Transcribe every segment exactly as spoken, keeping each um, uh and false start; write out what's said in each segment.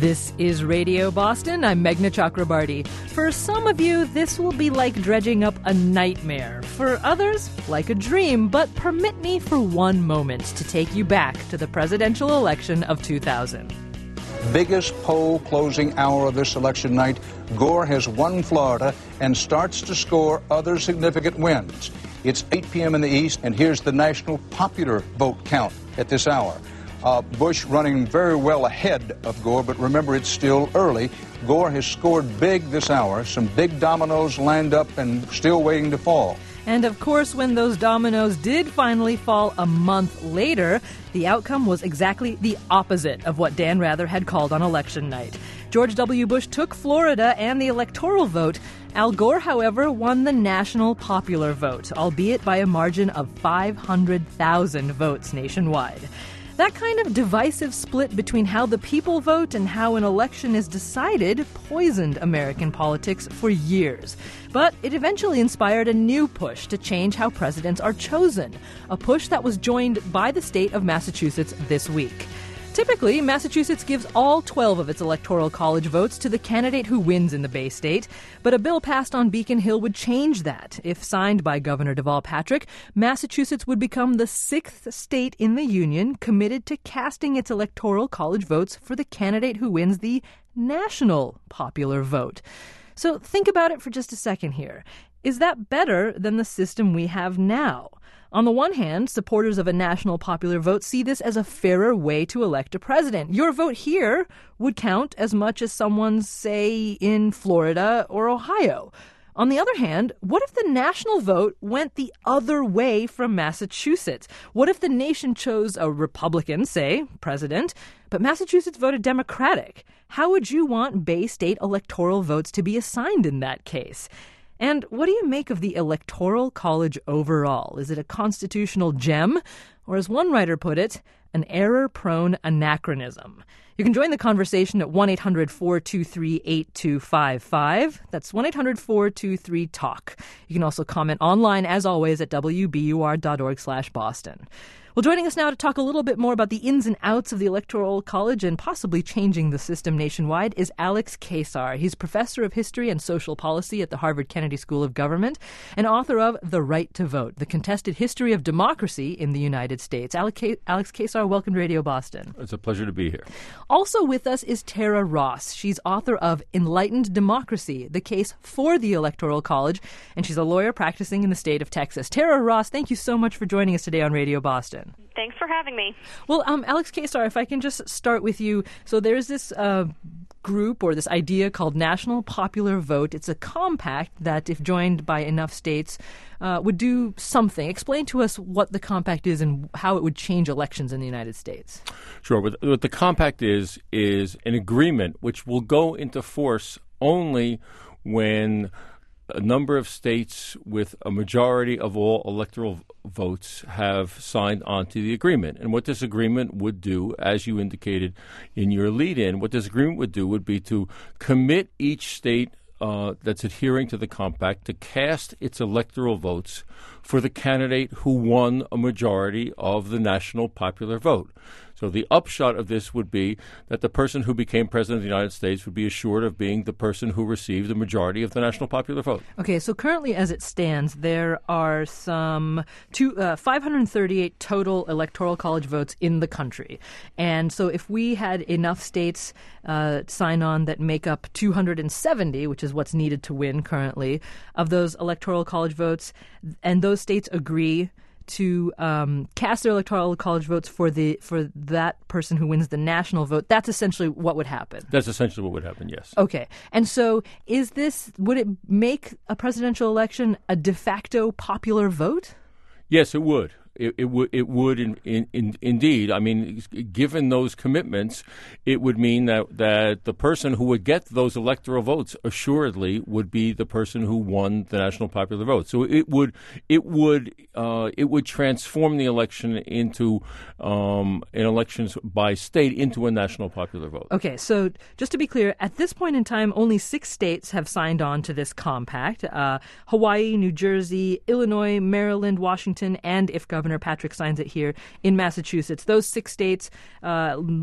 This is Radio Boston. I'm Meghna Chakrabarty. For some of you, this will be like dredging up a nightmare. For others, like a dream. But permit me for one moment to take you back to the presidential election of two thousand. Biggest poll closing hour of this election night. Gore has won Florida and starts to score other significant wins. It's eight p.m. in the East, and here's the national popular vote count at this hour. Uh, Bush running very well ahead of Gore, but remember, it's still early. Gore has scored big this hour. Some big dominoes lined up and still waiting to fall. And of course, when those dominoes did finally fall a month later, the outcome was exactly the opposite of what Dan Rather had called on election night. George W. Bush took Florida and the electoral vote. Al Gore, however, won the national popular vote, albeit by a margin of five hundred thousand votes nationwide. That kind of divisive split between how the people vote and how an election is decided poisoned American politics for years. But it eventually inspired a new push to change how presidents are chosen, a push that was joined by the state of Massachusetts this week. Typically, Massachusetts gives all twelve of its electoral college votes to the candidate who wins in the Bay State, but a bill passed on Beacon Hill would change that. If signed by Governor Deval Patrick, Massachusetts would become the sixth state in the union committed to casting its electoral college votes for the candidate who wins the national popular vote. So think about it for just a second here. Is that better than the system we have now? On the one hand, supporters of a national popular vote see this as a fairer way to elect a president. Your vote here would count as much as someone's, say, in Florida or Ohio. On the other hand, what if the national vote went the other way from Massachusetts? What if the nation chose a Republican, say, president, but Massachusetts voted Democratic? How would you want Bay State electoral votes to be assigned in that case? And what do you make of the Electoral College overall? Is it a constitutional gem? Or as one writer put it, an error-prone anachronism? You can join the conversation at one eight hundred four two three eight two five five. That's one eight hundred four two three talk. You can also comment online, as always, at w b u r dot org slash Boston. Well, joining us now to talk a little bit more about the ins and outs of the Electoral College and possibly changing the system nationwide is Alex Keysar. He's professor of history and social policy at the Harvard Kennedy School of Government and author of The Right to Vote, The Contested History of Democracy in the United States. Alex Keysar, welcome to Radio Boston. It's a pleasure to be here. Also with us is Tara Ross. She's author of Enlightened Democracy, the case for the Electoral College, and she's a lawyer practicing in the state of Texas. Tara Ross, thank you so much for joining us today on Radio Boston. Thanks for having me. Well, um, Alex Keysar, if I can just start with you. So there's this uh, group or this idea called National Popular Vote. It's a compact that, if joined by enough states, uh, would do something. Explain to us what the compact is and how it would change elections in the United States. Sure. What, what the compact is, is an agreement which will go into force only when a number of states with a majority of all electoral votes have signed on to the agreement. And what this agreement would do, as you indicated in your lead-in, what this agreement would do would be to commit each state uh, that's adhering to the compact to cast its electoral votes for the candidate who won a majority of the national popular vote. So the upshot of this would be that the person who became president of the United States would be assured of being the person who received the majority of the national popular vote. Okay, so currently as it stands, there are some two, uh, five hundred thirty-eight total electoral college votes in the country. And so if we had enough states uh, sign on that make up two hundred seventy, which is what's needed to win currently, of those electoral college votes, and those states agree to um, cast their electoral college votes for the for that person who wins the national vote, that's essentially what would happen. That's essentially what would happen, yes. Okay. And so is this, would it make a presidential election a de facto popular vote? Yes, it would. It, it would. It would in, in, in, indeed. I mean, given those commitments, it would mean that, that the person who would get those electoral votes assuredly would be the person who won the national popular vote. So it would. It would. Uh, it would transform the election into um, an elections by state into a national popular vote. Okay. So just to be clear, at this point in time, only six states have signed on to this compact: uh, Hawaii, New Jersey, Illinois, Maryland, Washington, and if Governor Patrick signs it here in Massachusetts. Those six states uh,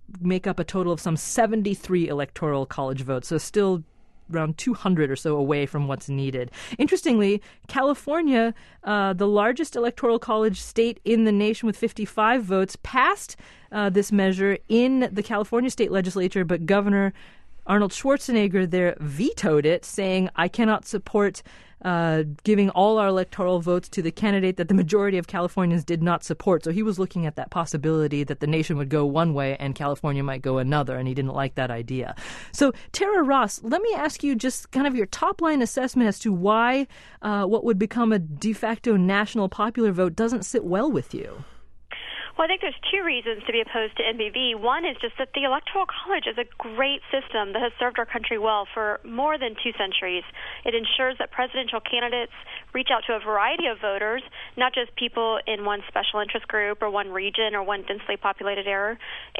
make up a total of some seventy-three electoral college votes, so still around two hundred or so away from what's needed. Interestingly, California, uh, the largest electoral college state in the nation with fifty-five votes, passed uh, this measure in the California state legislature, but Governor Arnold Schwarzenegger there vetoed it, saying, I cannot support uh, giving all our electoral votes to the candidate that the majority of Californians did not support. So he was looking at that possibility that the nation would go one way and California might go another, and he didn't like that idea. So, Tara Ross, let me ask you just kind of your top-line assessment as to why uh, what would become a de facto national popular vote doesn't sit well with you. Well, I think there's two reasons to be opposed to N B V. One is just that the Electoral College is a great system that has served our country well for more than two centuries. It ensures that presidential candidates reach out to a variety of voters, not just people in one special interest group or one region or one densely populated area,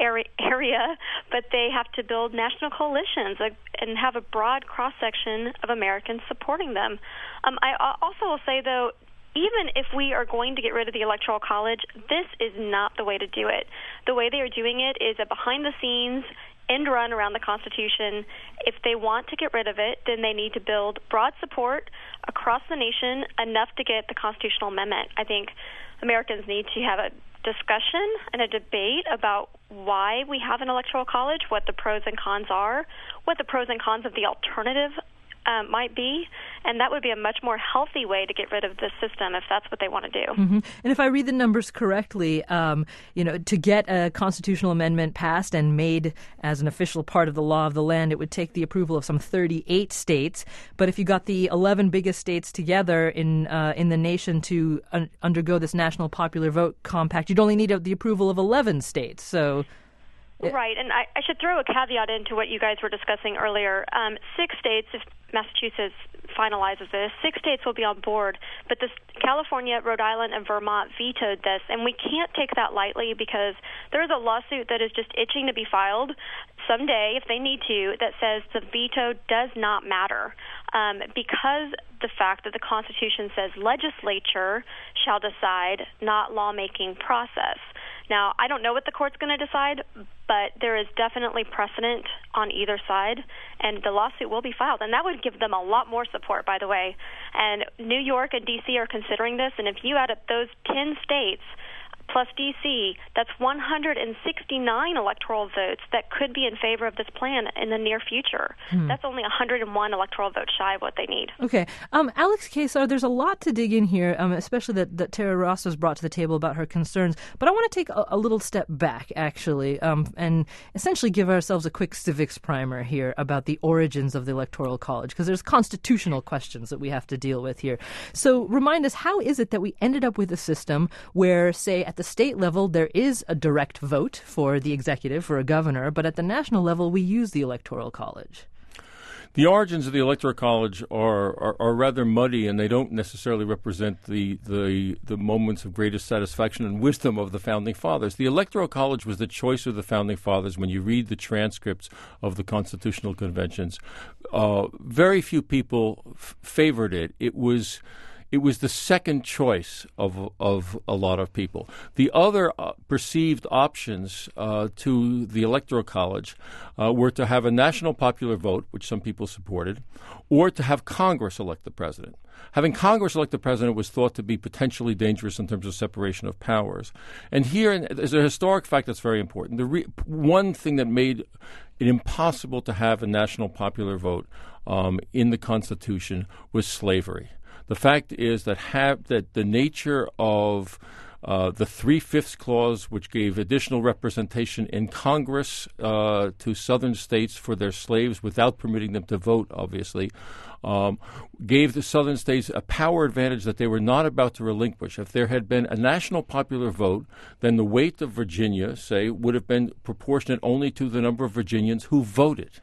but they have to build national coalitions and have a broad cross-section of Americans supporting them. Um, I also will say, though, even if we are going to get rid of the Electoral College, this is not the way to do it. The way they are doing it is a behind-the-scenes end run around the Constitution. If they want to get rid of it, then they need to build broad support across the nation, enough to get the constitutional amendment. I think Americans need to have a discussion and a debate about why we have an Electoral College, what the pros and cons are, what the pros and cons of the alternative Um, might be, and that would be a much more healthy way to get rid of this system if that's what they want to do. Mm-hmm. And if I read the numbers correctly, um, you know, to get a constitutional amendment passed and made as an official part of the law of the land, it would take the approval of some thirty-eight states. But if you got the eleven biggest states together in uh, in the nation to un- undergo this national popular vote compact, you'd only need the approval of eleven states. So. Right, and I, I should throw a caveat into what you guys were discussing earlier. Um, six states, if Massachusetts finalizes this, six states will be on board, but this, California, Rhode Island, and Vermont vetoed this, and we can't take that lightly because there is a lawsuit that is just itching to be filed someday, if they need to, that says the veto does not matter um, because the fact that the Constitution says legislature shall decide, not lawmaking process. Now, I don't know what the court's going to decide, but there is definitely precedent on either side, and the lawsuit will be filed. And that would give them a lot more support, by the way. And New York and D C are considering this, and if you add up those ten states plus D C, that's one hundred sixty-nine electoral votes that could be in favor of this plan in the near future. Hmm. That's only one hundred one electoral votes shy of what they need. Okay. Um, Alex Kaczor, there's a lot to dig in here, um, especially that, that Tara Ross has brought to the table about her concerns. But I want to take a, a little step back, actually, um, and essentially give ourselves a quick civics primer here about the origins of the Electoral College, because there's constitutional questions that we have to deal with here. So remind us, how is it that we ended up with a system where, say, at the state level, there is a direct vote for the executive, for a governor, but at the national level, we use the Electoral College? The origins of the Electoral College are, are, are rather muddy, and they don't necessarily represent the, the the moments of greatest satisfaction and wisdom of the Founding Fathers. The Electoral College was the choice of the Founding Fathers. When you read the transcripts of the constitutional conventions, uh, very few people f- favored it. It was... It was the second choice of of a lot of people. The other uh, perceived options uh, to the Electoral College uh, were to have a national popular vote, which some people supported, or to have Congress elect the president. Having Congress elect the president was thought to be potentially dangerous in terms of separation of powers. And here, there's a historic fact that's very important. The re- one thing that made it impossible to have a national popular vote um, in the Constitution was slavery. The fact is that have, that the nature of uh, the Three-Fifths Clause, which gave additional representation in Congress uh, to southern states for their slaves without permitting them to vote, obviously, um, gave the southern states a power advantage that they were not about to relinquish. If there had been a national popular vote, then the weight of Virginia, say, would have been proportionate only to the number of Virginians who voted.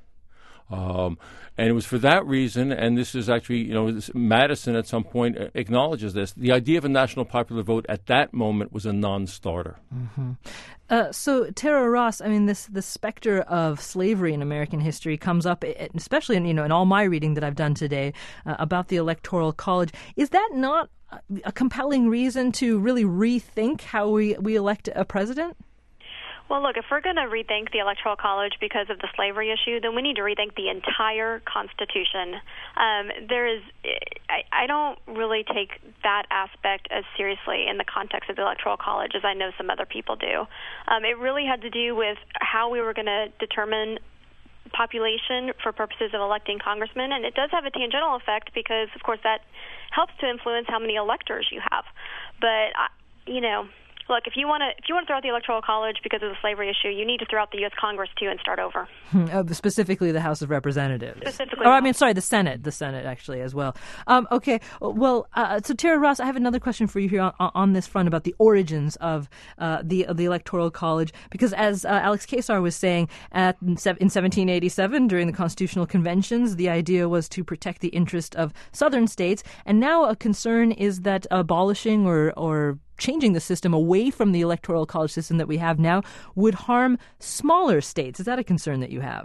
Um, and it was for that reason, and this is actually, you know, this, Madison at some point acknowledges this, the idea of a national popular vote at that moment was a non-starter. Mm-hmm. Uh, so, Tara Ross, I mean, this the specter of slavery in American history comes up, especially in, you know, in all my reading that I've done today uh, about the Electoral College. Is that not a compelling reason to really rethink how we, we elect a president? Well, look, if we're going to rethink the Electoral College because of the slavery issue, then we need to rethink the entire Constitution. Um, there is, I, I don't really take that aspect as seriously in the context of the Electoral College as I know some other people do. Um, it really had to do with how we were going to determine population for purposes of electing congressmen, and it does have a tangential effect because, of course, that helps to influence how many electors you have. But, you know... Look, if you want to if you want to throw out the Electoral College because of the slavery issue, you need to throw out the U S Congress, too, and start over. Uh, specifically the House of Representatives. Specifically. Oh, I mean, sorry, the Senate. The Senate, actually, as well. Um, okay. Well, uh, so, Tara Ross, I have another question for you here on, on this front about the origins of uh, the of the Electoral College. Because as uh, Alex Kaczor was saying, at, in seventeen eighty-seven, during the Constitutional Conventions, the idea was to protect the interest of southern states. And now a concern is that abolishing or or changing the system away from the Electoral College system that we have now would harm smaller states. Is that a concern that you have?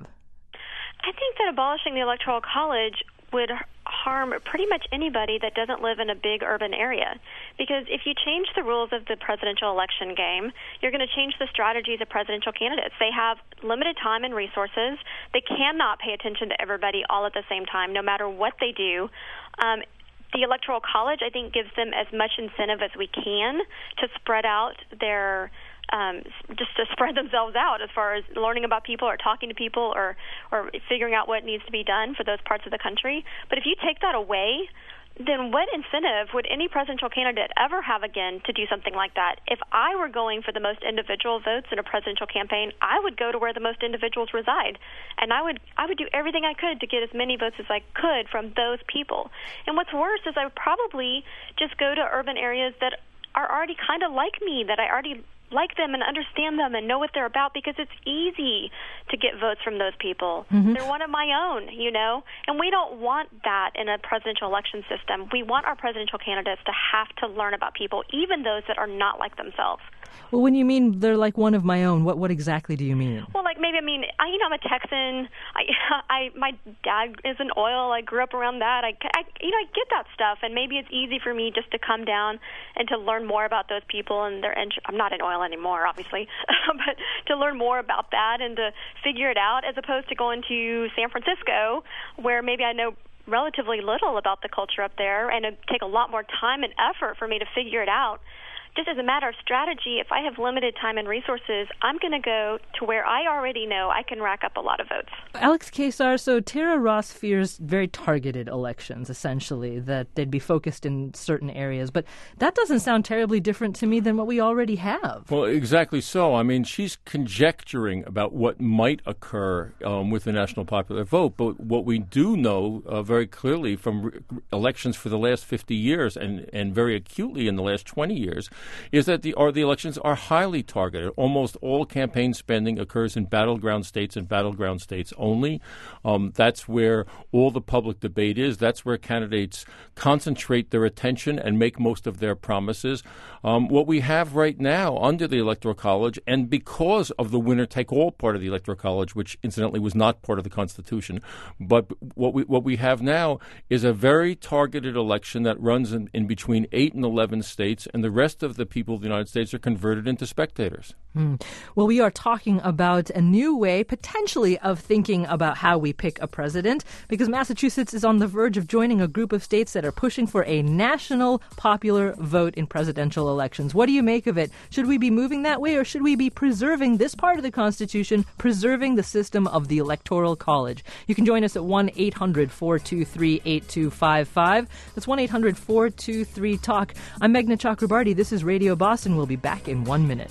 I think that abolishing the Electoral College would harm pretty much anybody that doesn't live in a big urban area. Because if you change the rules of the presidential election game, you're going to change the strategies of presidential candidates. They have limited time and resources. They cannot pay attention to everybody all at the same time, no matter what they do. Um, The Electoral College, I think, gives them as much incentive as we can to spread out their, um, just to spread themselves out as far as learning about people or talking to people or, or figuring out what needs to be done for those parts of the country. But if you take that away, then what incentive would any presidential candidate ever have again to do something like that? If I were going for the most individual votes in a presidential campaign, I would go to where the most individuals reside, and I would I would do everything I could to get as many votes as I could from those people. And what's worse is I would probably just go to urban areas that are already kind of like me, that I already like them and understand them and know what they're about, because it's easy to get votes from those people. Mm-hmm. They're one of my own, you know, and we don't want that in a presidential election system. We want our presidential candidates to have to learn about people, even those that are not like themselves. Well, when you mean they're like one of my own, what what exactly do you mean? Well, like maybe I mean, I, you know, I'm a Texan. I, I, my dad is in oil. I grew up around that. I, I, you know, I get that stuff, and maybe it's easy for me just to come down and to learn more about those people and their. And I'm not in oil anymore, obviously, but to learn more about that and to figure it out, as opposed to going to San Francisco, where maybe I know relatively little about the culture up there, and it'd take a lot more time and effort for me to figure it out. Just as a matter of strategy, if I have limited time and resources, I'm going to go to where I already know I can rack up a lot of votes. Alex Kaczor, so Tara Ross fears very targeted elections, essentially, that they'd be focused in certain areas. But that doesn't sound terribly different to me than what we already have. Well, exactly so. I mean, she's conjecturing about what might occur um, with the national popular vote. But what we do know uh, very clearly from re- elections for the last fifty years and, and very acutely in the last twenty years is that the or the elections are highly targeted. Almost all campaign spending occurs in battleground states and battleground states only. Um, that's where all the public debate is. That's where candidates concentrate their attention and make most of their promises. Um, what we have right now under the Electoral College, and because of the winner-take-all part of the Electoral College, which incidentally was not part of the Constitution, but what we what we have now is a very targeted election that runs in, in between eight and eleven states, and the rest of the people of the United States are converted into spectators. Mm. Well, we are talking about a new way, potentially, of thinking about how we pick a president, because Massachusetts is on the verge of joining a group of states that are pushing for a national popular vote in presidential elections. What do you make of it? Should we be moving that way, or should we be preserving this part of the Constitution, preserving the system of the Electoral College? You can join us at one eight hundred four two three eight two five five. That's one eight hundred four two three talk. I'm Meghna Chakrabarty. This is Radio Boston. We'll be back in one minute.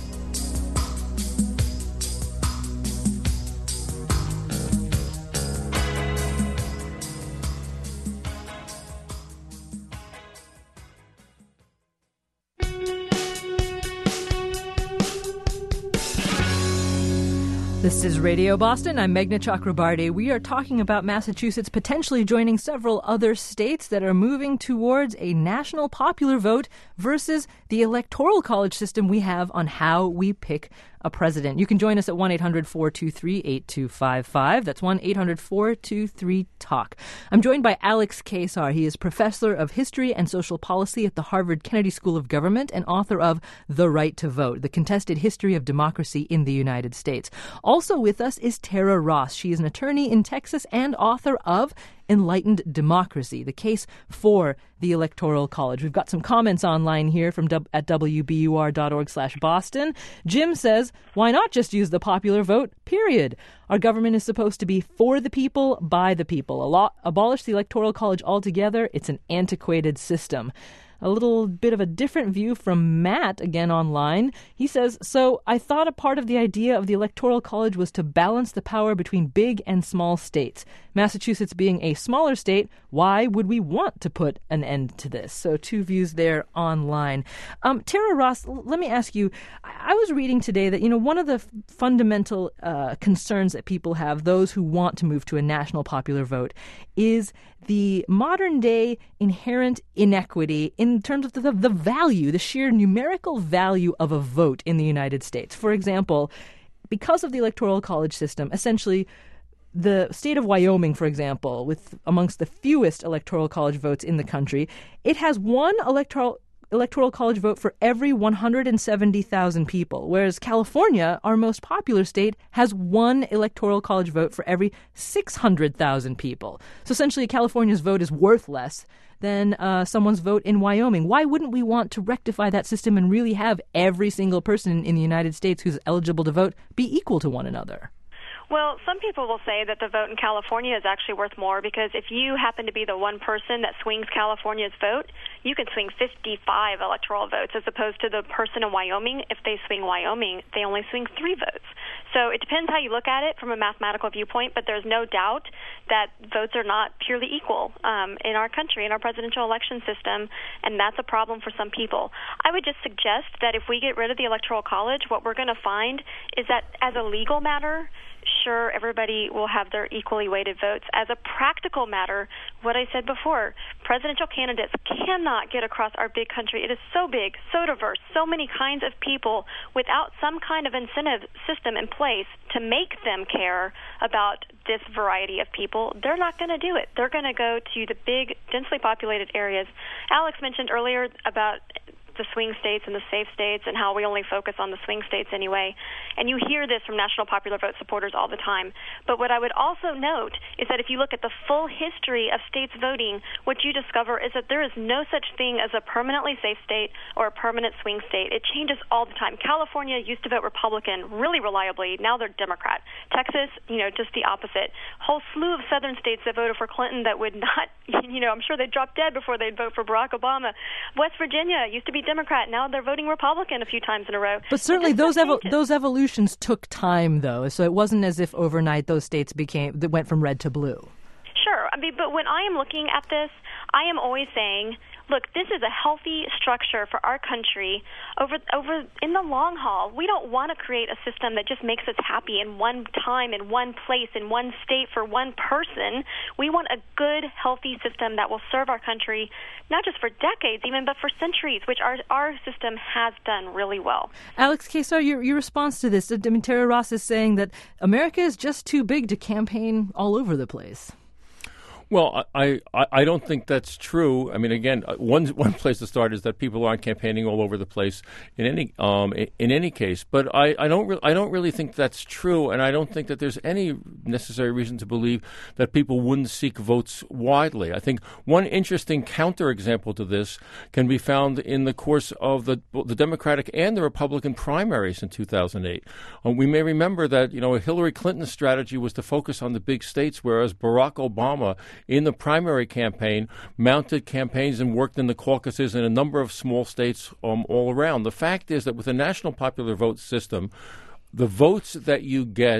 This is Radio Boston. I'm Meghna Chakrabarty. We are talking about Massachusetts potentially joining several other states that are moving towards a national popular vote versus the Electoral College system we have on how we pick a president. You can join us at one eight hundred four two three eight two five five. That's one eight hundred four two three talk. I'm joined by Alex Kaczor. He is professor of history and social policy at the Harvard Kennedy School of Government and author of The Right to Vote, The Contested History of Democracy in the United States. Also with us is Tara Ross. She is an attorney in Texas and author of Enlightened Democracy, the case for the Electoral College. We've got some comments online here from w- at W B U R dot org slash Boston. Jim says, why not just use the popular vote, period? Our government is supposed to be for the people, by the people. A lot, abolish the Electoral College altogether. It's an antiquated system. A little bit of a different view from Matt, again online. He says, so I thought a part of the idea of the Electoral College was to balance the power between big and small states. Massachusetts being a smaller state, why would we want to put an end to this? So two views there online. Um, Tara Ross, l- let me ask you, I-, I was reading today that, you know, one of the f- fundamental uh, concerns that people have, those who want to move to a national popular vote, is the modern day inherent inequity in terms of the, the value, the sheer numerical value of a vote in the United States. For example, because of the Electoral College system, essentially the state of Wyoming, for example, with amongst the fewest Electoral College votes in the country, it has one electoral Electoral College vote for every one hundred seventy thousand people, whereas California, our most popular state, has one Electoral College vote for every six hundred thousand people. So essentially, California's vote is worth less than uh, someone's vote in Wyoming. Why wouldn't we want to rectify that system and really have every single person in the United States who's eligible to vote be equal to one another? Well, some people will say that the vote in California is actually worth more because if you happen to be the one person that swings California's vote, you can swing fifty-five electoral votes as opposed to the person in Wyoming. If they swing Wyoming, they only swing three votes. So it depends how you look at it from a mathematical viewpoint, but there's no doubt that votes are not purely equal um, in our country, in our presidential election system, and that's a problem for some people. I would just suggest that if we get rid of the Electoral College, what we're going to find is that as a legal matter, sure, everybody will have their equally weighted votes. As a practical matter, what I said before, presidential candidates cannot get across our big country. It is so big, so diverse, so many kinds of people without some kind of incentive system in place to make them care about this variety of people. They're not going to do it. They're going to go to the big, densely populated areas. Alex mentioned earlier about the swing states and the safe states and how we only focus on the swing states anyway. And you hear this from National Popular Vote supporters all the time. But what I would also note is that if you look at the full history of states voting, what you discover is that there is no such thing as a permanently safe state or a permanent swing state. It changes all the time. California used to vote Republican really reliably. Now they're Democrat. Texas, you know, just the opposite. Whole slew of southern states that voted for Clinton that would not, you know, I'm sure they'd drop dead before they'd vote for Barack Obama. West Virginia used to be Democrat. Now they're voting Republican a few times in a row. But certainly those evo- those evolutions took time, though. So it wasn't as if overnight those states became that went from red to blue. Sure. I mean, but when I am looking at this, I am always saying, look, this is a healthy structure for our country over over in the long haul. We don't want to create a system that just makes us happy in one time, in one place, in one state for one person. We want a good, healthy system that will serve our country, not just for decades even, but for centuries, which our our system has done really well. Alex Kaczor, your, your response to this, I mean, Tara Ross is saying that America is just too big to campaign all over the place. Well, I, I, I don't think that's true. I mean, again, one one place to start is that people aren't campaigning all over the place in any um in, in any case. But I, I don't re- I don't really think that's true, and I don't think that there's any necessary reason to believe that people wouldn't seek votes widely. I think one interesting counterexample to this can be found in the course of the the Democratic and the Republican primaries in two thousand eight. Um, we may remember that you know Hillary Clinton's strategy was to focus on the big states, whereas Barack Obama in the primary campaign, mounted campaigns and worked in the caucuses in a number of small states um, all around. The fact is that with the national popular vote system, the votes that you get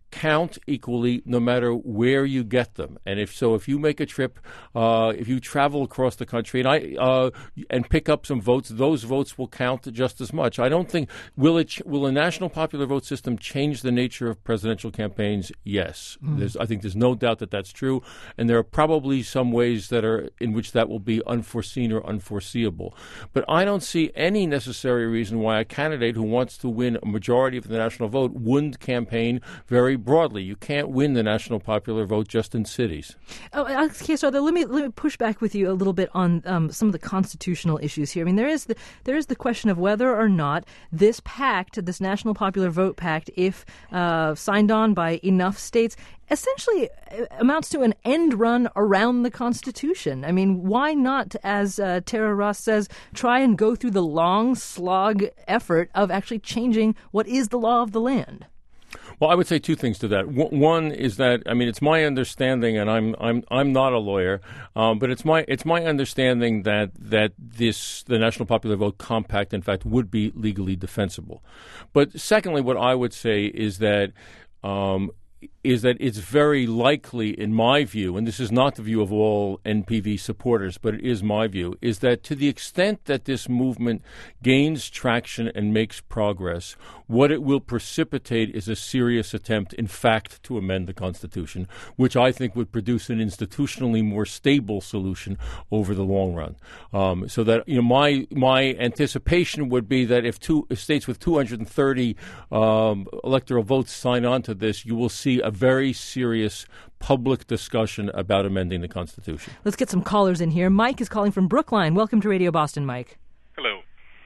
count equally no matter where you get them. And if so, if you make a trip, uh, if you travel across the country and I uh, and pick up some votes, those votes will count just as much. I don't think will it ch- will a national popular vote system change the nature of presidential campaigns? Yes, mm. there's, I think there's no doubt that that's true, and there are probably some ways that are in which that will be unforeseen or unforeseeable. But I don't see any necessary reason why a candidate who wants to win a majority of the national vote wouldn't campaign very broadly. You can't win the national popular vote just in cities. Oh, okay, so let me let me push back with you a little bit on um, some of the constitutional issues here. I mean, there is the there is the question of whether or not this pact, this National Popular Vote Pact, if uh, signed on by enough states, essentially amounts to an end run around the Constitution. I mean, why not, as uh, Tara Ross says, try and go through the long slog effort of actually changing what is the law of the land? Well, I would say two things to that. One is that, I mean, it's my understanding, and I'm I'm I'm not a lawyer, um, but it's my it's my understanding that that this the National Popular Vote Compact, in fact, would be legally defensible. But secondly, what I would say is that. Um, is that it's very likely, in my view, and this is not the view of all N P V supporters, but it is my view, is that to the extent that this movement gains traction and makes progress, what it will precipitate is a serious attempt, in fact, to amend the Constitution, which I think would produce an institutionally more stable solution over the long run. Um, so that, you know, my my anticipation would be that if two if states with two hundred thirty um, electoral votes sign on to this, you will see a very serious public discussion about amending the Constitution. Let's get some callers in here. Mike is calling from Brookline. Welcome to Radio Boston, Mike. Hello.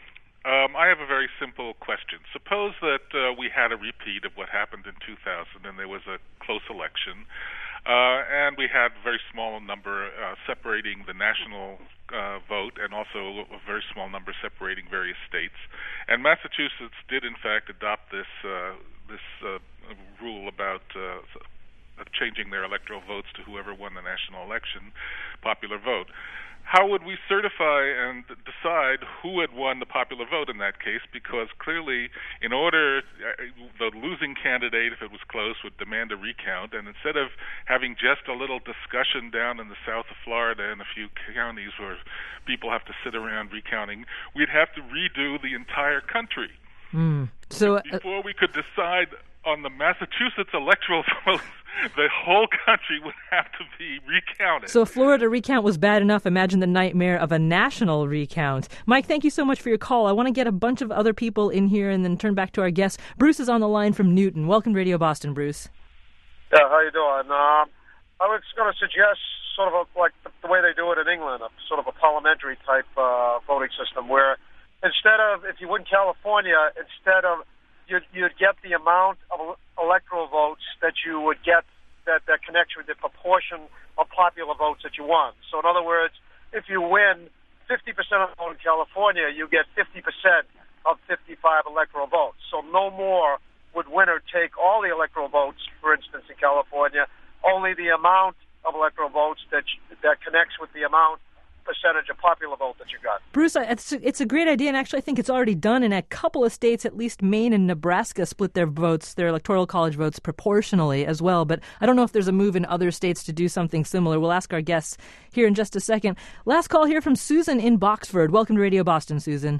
Um, I have a very simple question. Suppose that uh, we had a repeat of what happened in two thousand and there was a close election, uh, and we had a very small number uh, separating the national uh, vote and also a very small number separating various states. And Massachusetts did, in fact, adopt this uh, this uh, rule about uh, changing their electoral votes to whoever won the national election popular vote. How would we certify and decide who had won the popular vote in that case? Because clearly, in order, the losing candidate, if it was close, would demand a recount. And instead of having just a little discussion down in the south of Florida in a few counties where people have to sit around recounting, we'd have to redo the entire country. Mm. So uh, before we could decide on the Massachusetts electoral votes, the whole country would have to be recounted. So if Florida recount was bad enough, imagine the nightmare of a national recount. Mike, thank you so much for your call. I want to get a bunch of other people in here and then turn back to our guests. Bruce is on the line from Newton. Welcome to Radio Boston, Bruce. Yeah, how you doing? Um, I was going to suggest sort of a, like the, the way they do it in England, a sort of a parliamentary type uh, voting system where instead of, if you win California, instead of You'd, you'd get the amount of electoral votes that you would get that, that connects with the proportion of popular votes that you won. So in other words, if you win fifty percent of the vote in California, you get fifty percent of fifty-five electoral votes. So no more would winner take all the electoral votes, for instance, in California, only the amount of electoral votes that that connects with the amount percentage of popular vote that you got. Bruce, it's, it's a great idea, and actually I think it's already done in a couple of states, at least Maine and Nebraska split their votes, their electoral college votes proportionally as well, but I don't know if there's a move in other states to do something similar. We'll ask our guests here in just a second. Last call here from Susan in Boxford. Welcome to Radio Boston, Susan.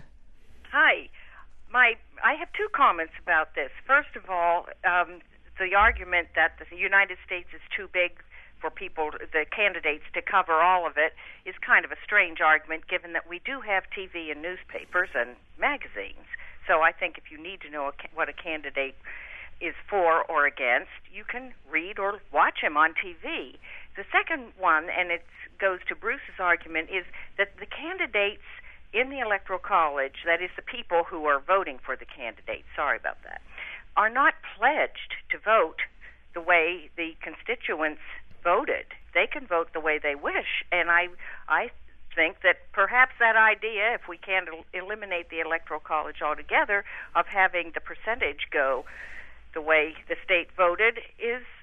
Hi. My, I have two comments about this. First of all, um, the argument that the United States is too big for people, the candidates, to cover all of it is kind of a strange argument, given that we do have T V and newspapers and magazines. So I think if you need to know what a candidate is for or against, you can read or watch him on T V. The second one, and it goes to Bruce's argument, is that the candidates in the Electoral College, that is the people who are voting for the candidates, sorry about that, are not pledged to vote the way the constituents voted. They can vote the way they wish, and I I think that perhaps that idea, if we can eliminate the Electoral College altogether, of having the percentage go the way the state voted is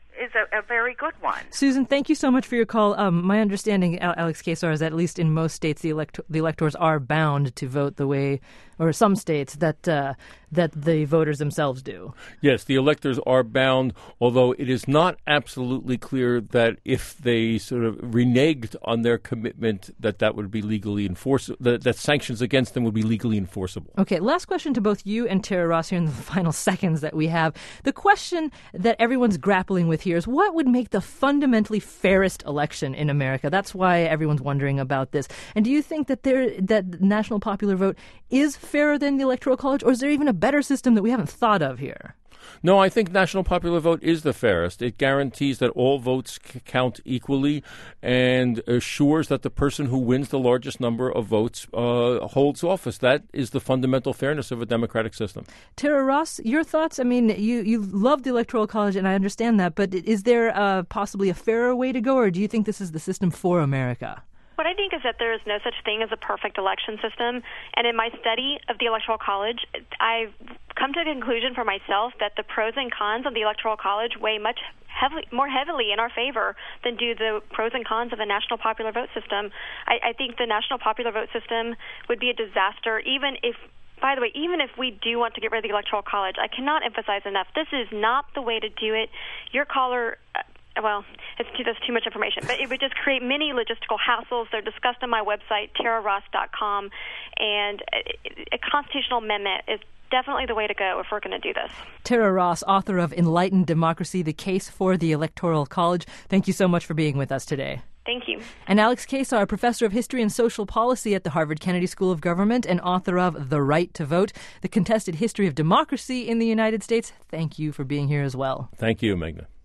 is a, a very good one. Susan, thank you so much for your call. Um, my understanding, Alex Kesar, is that at least in most states, the, elect- the electors are bound to vote the way, or some states, that uh, that the voters themselves do. Yes, the electors are bound, although it is not absolutely clear that if they sort of reneged on their commitment, that that would be legally enforceable, that, that sanctions against them would be legally enforceable. Okay, last question to both you and Tara Ross here in the final seconds that we have. The question that everyone's grappling with here is what would make the fundamentally fairest election in America? That's why everyone's wondering about this. And do you think that there that the national popular vote is fairer than the Electoral College, or is there even a better system that we haven't thought of here? No, I think national popular vote is the fairest. It guarantees that all votes c- count equally and assures that the person who wins the largest number of votes uh, holds office. That is the fundamental fairness of a democratic system. Tara Ross, your thoughts? I mean, you, you love the Electoral College, and I understand that, but is there uh, possibly a fairer way to go, or do you think this is the system for America? What I think is that there is no such thing as a perfect election system. And in my study of the Electoral College, I've come to the conclusion for myself that the pros and cons of the Electoral College weigh much heavily, more heavily in our favor than do the pros and cons of the national popular vote system. I, I think the national popular vote system would be a disaster, even if By the way, even if we do want to get rid of the Electoral College, I cannot emphasize enough, this is not the way to do it. Your caller... Uh, Well, it's too, that's too much information, but it would just create many logistical hassles. They're discussed on my website, tara ross dot com, and a, a constitutional amendment is definitely the way to go if we're going to do this. Tara Ross, author of Enlightened Democracy, The Case for the Electoral College. Thank you so much for being with us today. Thank you. And Alex Kesar, professor of history and social policy at the Harvard Kennedy School of Government and author of The Right to Vote, The Contested History of Democracy in the United States. Thank you for being here as well. Thank you, Magna.